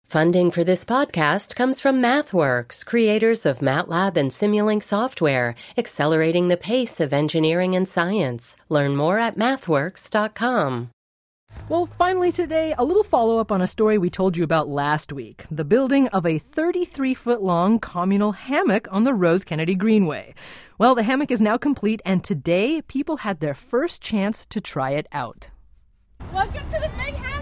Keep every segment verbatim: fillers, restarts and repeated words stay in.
Funding for this podcast comes from MathWorks, creators of MATLAB and Simulink software, accelerating the pace of engineering and science. Learn more at mathworks dot com. Well, finally today, a little follow-up on a story we told you about last week, the building of a thirty-three foot long communal hammock on the Rose Kennedy Greenway. Well, the hammock is now complete, and today people had their first chance to try it out. Welcome to the big hammock!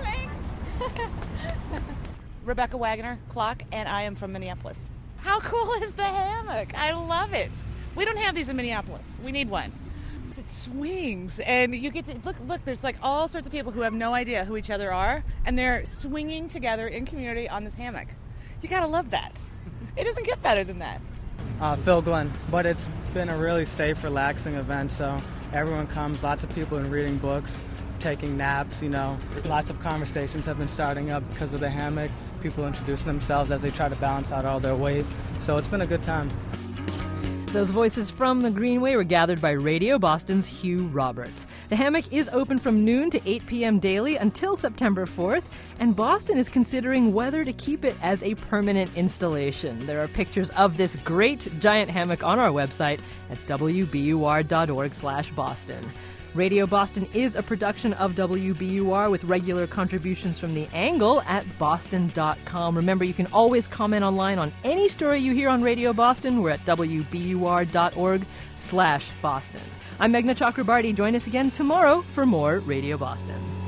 Rebecca Wagner, Clock, and I am from Minneapolis. How cool is the hammock? I love it. We don't have these in Minneapolis. We need one. It swings, and you get to look. Look, there's like all sorts of people who have no idea who each other are, and they're swinging together in community on this hammock. You gotta love that. It doesn't get better than that. Uh, Phil Glenn, but it's been a really safe, relaxing event. So everyone comes. Lots of people are reading books, taking naps. You know, lots of conversations have been starting up because of the hammock. People introducing themselves as they try to balance out all their weight. So it's been a good time. Those voices from the Greenway were gathered by Radio Boston's Hugh Roberts. The hammock is open from noon to eight p.m. daily until September fourth, and Boston is considering whether to keep it as a permanent installation. There are pictures of this great giant hammock on our website at w b u r dot org slash Boston. Radio Boston is a production of W B U R with regular contributions from The Angle at boston dot com. Remember, you can always comment online on any story you hear on Radio Boston. We're at w b u r dot org slash Boston. I'm Meghna Chakrabarty. Join us again tomorrow for more Radio Boston.